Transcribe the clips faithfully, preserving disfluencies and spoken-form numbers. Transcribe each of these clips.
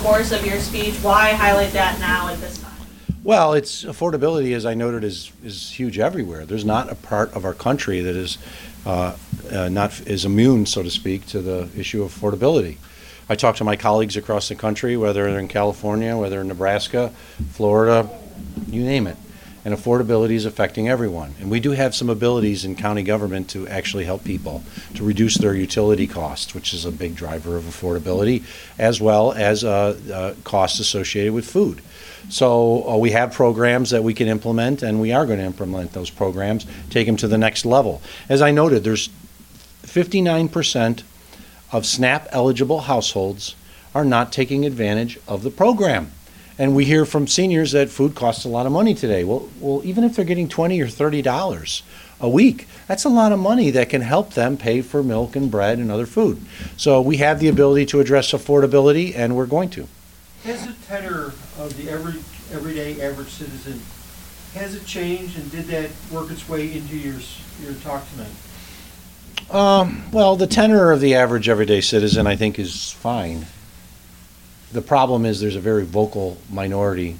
course of your speech. Why highlight that now at this time? Well, it's affordability, as I noted, is is huge everywhere. There's not a part of our country that is uh, uh, not is immune, so to speak, to the issue of affordability. I talk to my colleagues across the country, whether they're in California, whether in Nebraska, Florida, you name it. And affordability is affecting everyone. And we do have some abilities in county government to actually help people to reduce their utility costs, which is a big driver of affordability, as well as uh, uh, costs associated with food. So uh, we have programs that we can implement, and we are going to implement those programs, take them to the next level. As I noted, there's fifty-nine percent of SNAP eligible households are not taking advantage of the program. And we hear from seniors that food costs a lot of money today. Well, well, even if they're getting twenty or thirty dollars a week, that's a lot of money that can help them pay for milk and bread and other food. So we have the ability to address affordability, and we're going to. Has the tenor of the every everyday average citizen, has it changed, and did that work its way into your your talk tonight? Um, well, the tenor of the average everyday citizen, I think, is fine. The problem is there's a very vocal minority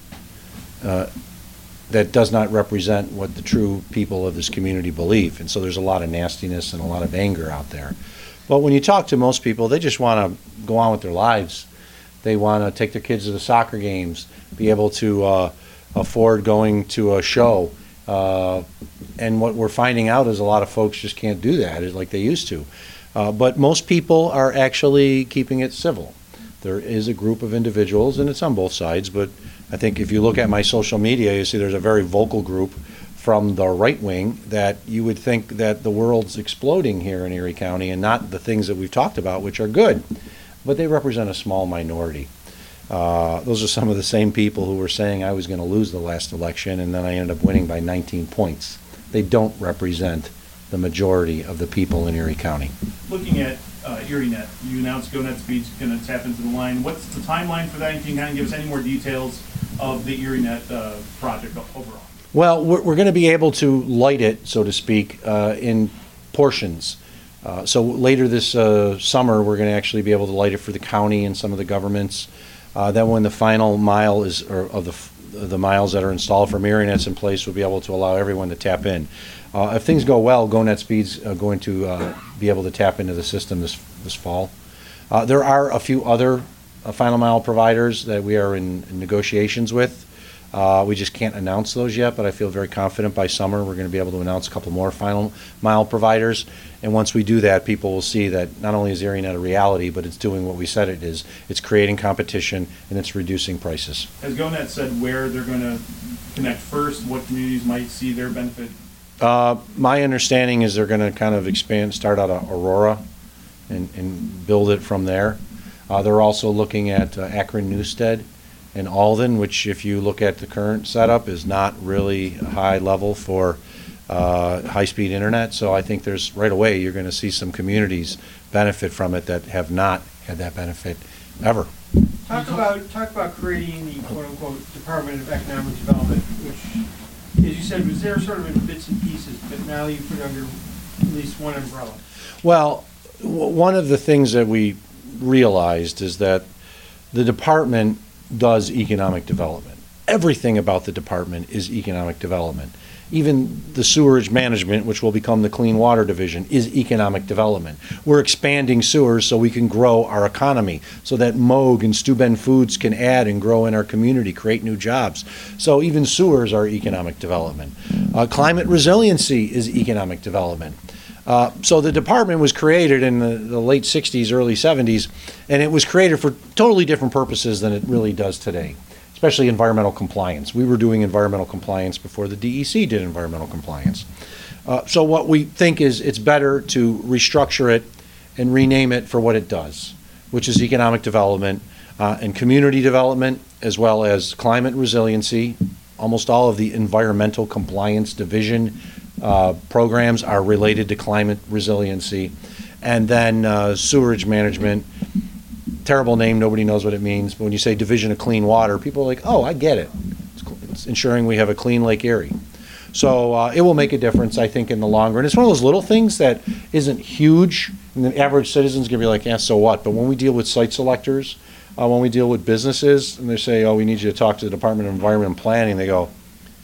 uh, that does not represent what the true people of this community believe. And so there's a lot of nastiness and a lot of anger out there. But when you talk to most people, they just want to go on with their lives. They want to take their kids to the soccer games, be able to uh, afford going to a show. Uh, and what we're finding out is a lot of folks just can't do that like they used to. Uh, but most people are actually keeping it civil. There is a group of individuals, and it's on both sides, but I think if you look at my social media, you see there's a very vocal group from the right wing that you would think that the world's exploding here in Erie County and not the things that we've talked about, which are good. But they represent a small minority. Uh, those are some of the same people who were saying I was going to lose the last election, and then I ended up winning by nineteen points. They don't represent the majority of the people in Erie County. Looking at uh, ErieNet, you announced GoNet Speed's going to tap into the line. What's the timeline for that? And can you kind of give us any more details of the ErieNet uh, project overall? Well, we're, we're going to be able to light it, so to speak, uh, in portions. Uh, so later this uh, summer, we're going to actually be able to light it for the county and some of the governments. Uh, then when the final mile is, or of the, the miles that are installed from ErieNet's in place, we'll be able to allow everyone to tap in. Uh, if things go well, GoNet Speed's uh, going to uh, be able to tap into the system this this fall. Uh, there are a few other uh, final mile providers that we are in, in negotiations with. Uh, we just can't announce those yet, but I feel very confident by summer we're going to be able to announce a couple more final mile providers. And once we do that, people will see that not only is ErieNet a reality, but it's doing what we said it is. It's creating competition, and it's reducing prices. Has GoNet said where they're going to connect first, what communities might see their benefit? Uh, my understanding is they're going to kind of expand, start out of Aurora and, and build it from there. Uh, they're also looking at uh, Akron Newstead and Alden, which if you look at the current setup is not really high level for uh, high-speed internet. So I think there's right away you're going to see some communities benefit from it that have not had that benefit ever. Talk about talk about creating the quote-unquote Department of Economic Development, which, as you said, was there sort of in bits and pieces, but now you put it under at least one umbrella. Well, w one of the things that we realized is that the department does economic development. Everything about the department is economic development. Even the sewerage management, which will become the Clean Water Division, is economic development. We're expanding sewers so we can grow our economy, so that Moog and Steuben Foods can add and grow in our community, create new jobs. So even sewers are economic development. Uh, climate resiliency is economic development. Uh, so the department was created in the, the late sixties, early seventies, and it was created for totally different purposes than it really does today, especially environmental compliance. We were doing environmental compliance before the D E C did environmental compliance. Uh, so what we think is it's better to restructure it and rename it for what it does, which is economic development uh, and community development, as well as climate resiliency. Almost all of the environmental compliance division uh, programs are related to climate resiliency. And then uh, sewerage management. Terrible name, nobody knows what it means, but when you say Division of Clean Water, people are like, oh, I get it. It's, it's ensuring we have a clean Lake Erie. So uh, it will make a difference, I think, in the long run. It's one of those little things that isn't huge, and the average citizen's going to be like, yeah, so what? But when we deal with site selectors, uh, when we deal with businesses, and they say, oh, we need you to talk to the Department of Environment and Planning, they go,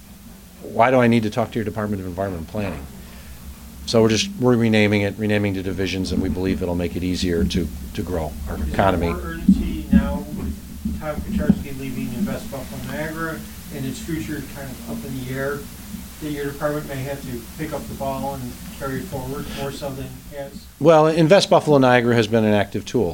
why do I need to talk to your Department of Environment and Planning? So we're just, we're renaming it, renaming the divisions, and we believe it'll make it easier to, to grow our Is there economy. more urgency now with Tom Kucharski leaving Invest Buffalo Niagara and its future kind of up in the air, that your department may have to pick up the ball and carry it forward more so than it has? Well, Invest Buffalo Niagara has been an active tool.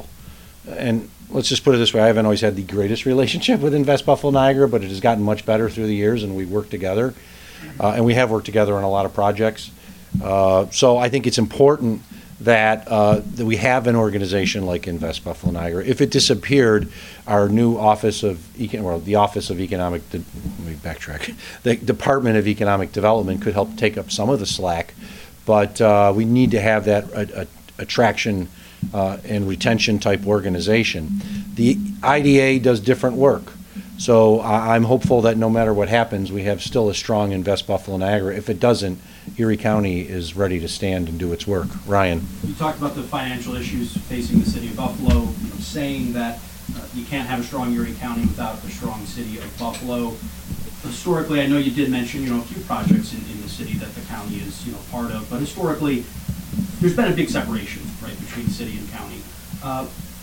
And let's just put it this way, I haven't always had the greatest relationship with Invest Buffalo Niagara, but it has gotten much better through the years, and we work together. Uh, and we have worked together on a lot of projects. Uh, so I think it's important that, uh, that we have an organization like Invest Buffalo Niagara. If it disappeared, our new Office of, Econ- well, the Office of Economic, De- let me backtrack, the Department of Economic Development could help take up some of the slack, but uh, we need to have that a, a, attraction uh, and retention type organization. The I D A does different work. So I- I'm hopeful that no matter what happens, we have still a strong Invest Buffalo Niagara. If it doesn't, Erie County is ready to stand and do its work. Ryan? You talked about the financial issues facing the city of Buffalo, you know, saying that uh, you can't have a strong Erie County without a strong city of Buffalo. Historically, I know you did mention, you know, a few projects in, in the city that the county is, you know, part of, but historically, there's been a big separation, right, between city and county. Uh,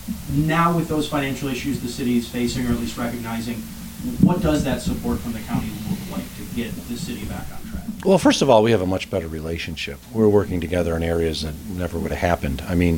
now with those financial issues the city is facing, or at least recognizing, what does that support from the county look like to get the city back on track? Well, first of all, we have a much better relationship. We're working together in areas that never would have happened. I mean,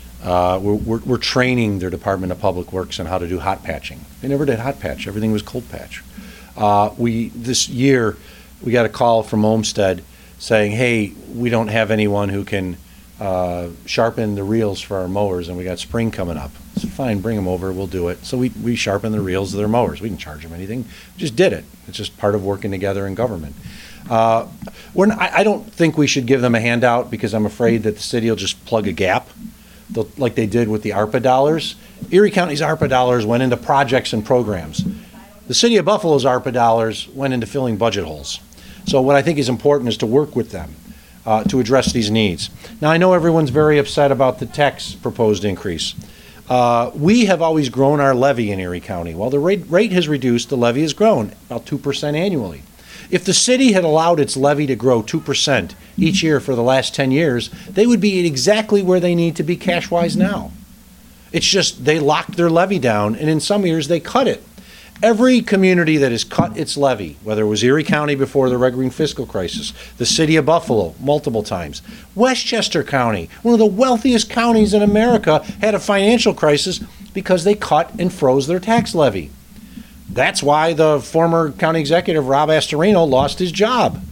uh, we're, we're, we're training their Department of Public Works on how to do hot patching. They never did hot patch. Everything was cold patch. Uh, we, this year, we got a call from Olmsted saying, hey, we don't have anyone who can uh, sharpen the reels for our mowers, and we got spring coming up. So fine, bring them over, we'll do it. So we, we sharpen the reels of their mowers. We didn't charge them anything, we just did it. It's just part of working together in government. Uh, we're not, I I don't think we should give them a handout, because I'm afraid that the city will just plug a gap, They'll, like they did with the ARPA dollars. Erie County's ARPA dollars went into projects and programs. The city of Buffalo's ARPA dollars went into filling budget holes. So what I think is important is to work with them uh, to address these needs. Now, I know everyone's very upset about the tax proposed increase. Uh, we have always grown our levy in Erie County. While the rate, rate has reduced, the levy has grown about two percent annually. If the city had allowed its levy to grow two percent each year for the last ten years, they would be exactly where they need to be cash-wise now. It's just they locked their levy down, and in some years they cut it. Every community that has cut its levy, whether it was Erie County before the Red Green fiscal crisis, the city of Buffalo multiple times, Westchester County, one of the wealthiest counties in America, had a financial crisis because they cut and froze their tax levy. That's why the former county executive, Rob Astorino, lost his job.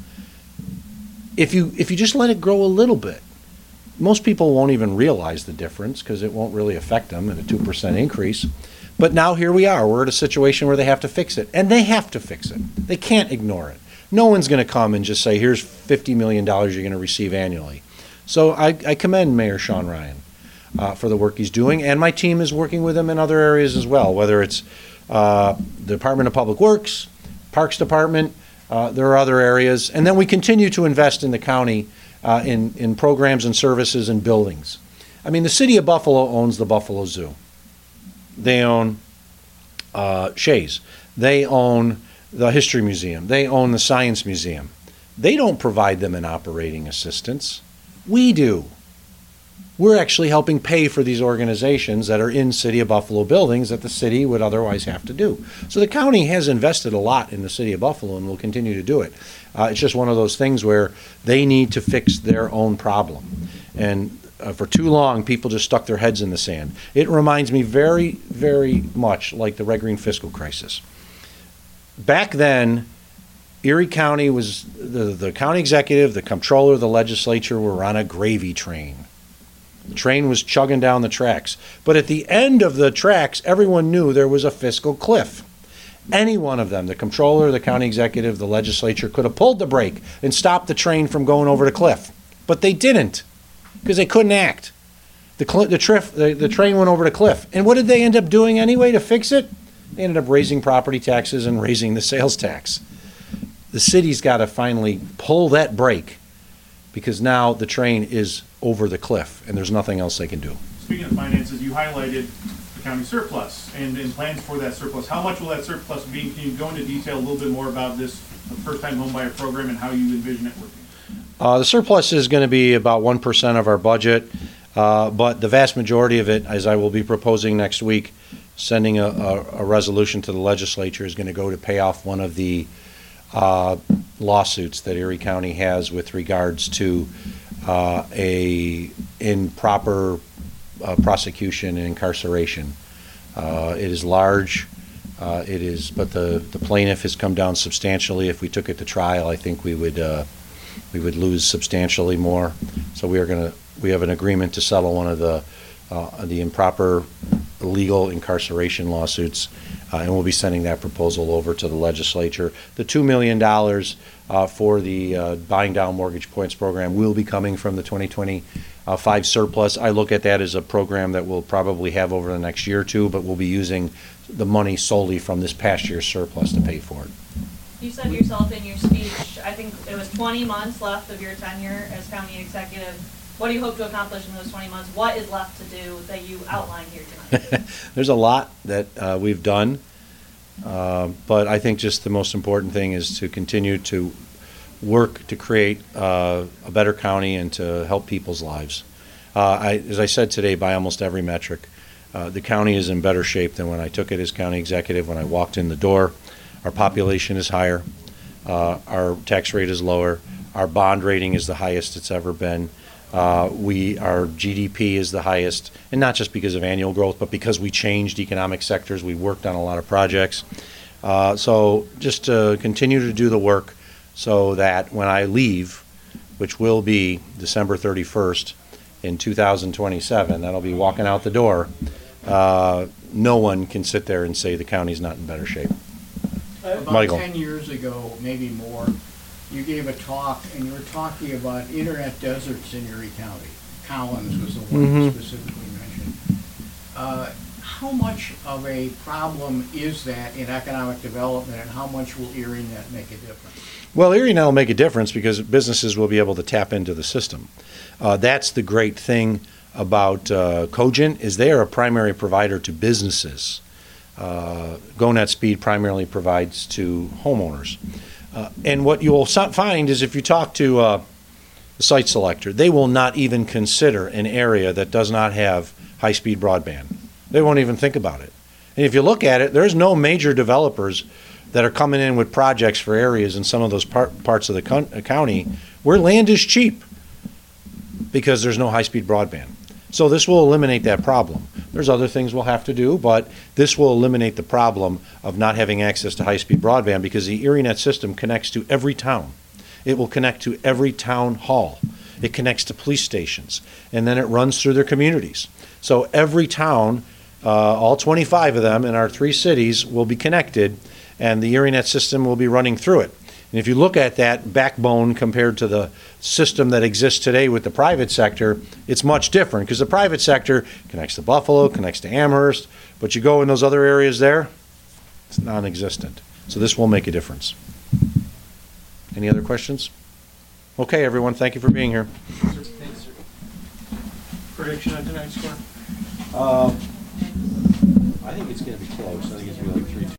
If you, if you just let it grow a little bit, most people won't even realize the difference because it won't really affect them in a two percent increase. But now here we are. We're at a situation where they have to fix it. And they have to fix it. They can't ignore it. No one's going to come and just say, here's fifty million dollars you're going to receive annually. So I, I commend Mayor Sean Ryan uh, for the work he's doing. And my team is working with him in other areas as well, whether it's uh, the Department of Public Works, Parks Department. Uh, there are other areas. And then we continue to invest in the county uh, in, in programs and services and buildings. I mean, the city of Buffalo owns the Buffalo Zoo. They own uh, Shays. They own the History Museum. They own the Science Museum. They don't provide them an operating assistance. We do. We're actually helping pay for these organizations that are in City of Buffalo buildings that the city would otherwise have to do. So the county has invested a lot in the City of Buffalo and will continue to do it. Uh, it's just one of those things where they need to fix their own problem. And Uh, for too long, people just stuck their heads in the sand. It reminds me very, very much like the Red Green fiscal crisis. Back then, Erie County was, the, the county executive, the comptroller, the legislature were on a gravy train. The train was chugging down the tracks. But at the end of the tracks, everyone knew there was a fiscal cliff. Any one of them, the comptroller, the county executive, the legislature, could have pulled the brake and stopped the train from going over the cliff. But they didn't, because they couldn't act. The, cl- the, trif- the, the train went over the cliff. And what did they end up doing anyway to fix it? They ended up raising property taxes and raising the sales tax. The city's got to finally pull that brake, because now the train is over the cliff and there's nothing else they can do. Speaking of finances, you highlighted the county surplus and, and plans for that surplus. How much will that surplus be? Can you go into detail a little bit more about this, the first-time homebuyer program, and how you envision it working? Uh, the surplus is going to be about one percent of our budget, uh, but the vast majority of it, as I will be proposing next week, sending a, a, a resolution to the legislature, is going to go to pay off one of the uh, lawsuits that Erie County has with regards to uh, a improper uh, prosecution and incarceration. Uh, it is large. Uh, it is, but the, the plaintiff has come down substantially. If we took it to trial, I think we would uh, we would lose substantially more. So we are going to we have an agreement to settle one of the uh, the improper illegal incarceration lawsuits, uh, and we'll be sending that proposal over to the legislature. The two million dollars uh, for the uh, buying down mortgage points program will be coming from the twenty twenty-five surplus. I look at that as a program that we'll probably have over the next year or two, but we'll be using the money solely from this past year's surplus to pay for it. You said yourself in your speech, I think it was twenty months left of your tenure as county executive. What do you hope to accomplish in those twenty months? What is left to do that you outlined here tonight? There's a lot that uh, we've done, uh, but I think just the most important thing is to continue to work to create uh, a better county and to help people's lives. Uh, I, as I said today, by almost every metric, uh, the county is in better shape than when I took it as county executive. When I walked in the door, our population is higher, uh, our tax rate is lower, our bond rating is the highest it's ever been. Uh, we, our G D P is the highest, and not just because of annual growth, but because we changed economic sectors. We worked on a lot of projects. Uh, so just to continue to do the work so that when I leave, which will be December thirty-first in two thousand twenty-seven, that'll be walking out the door, uh, no one can sit there and say the county's not in better shape. About Michael. ten years ago, maybe more, you gave a talk, and you were talking about internet deserts in Erie County. Collins was the one Mhm. you specifically mentioned. Uh, how much of a problem is that in economic development, and how much will ErieNet make a difference? Well, ErieNet will make a difference because businesses will be able to tap into the system. Uh, that's the great thing about uh, Cogent, is they are a primary provider to businesses. Uh, GoNetspeed primarily provides to homeowners. Uh, and what you will so- find is if you talk to uh, the site selector, they will not even consider an area that does not have high-speed broadband. They won't even think about it. And if you look at it, there's no major developers that are coming in with projects for areas in some of those par- parts of the co- county where land is cheap because there's no high-speed broadband. So this will eliminate that problem. There's other things we'll have to do, but this will eliminate the problem of not having access to high-speed broadband because the ErieNet system connects to every town. It will connect to every town hall. It connects to police stations, and then it runs through their communities. So every town, uh, all twenty-five of them in our three cities, will be connected, and the ErieNet system will be running through it. And if you look at that backbone compared to the system that exists today with the private sector, it's much different because the private sector connects to Buffalo, connects to Amherst, but you go in those other areas there, it's non-existent. So this will make a difference. Any other questions? Okay, everyone, thank you for being here. Prediction on tonight's score? Um, I think it's going to be close. I think it's going to be like three two.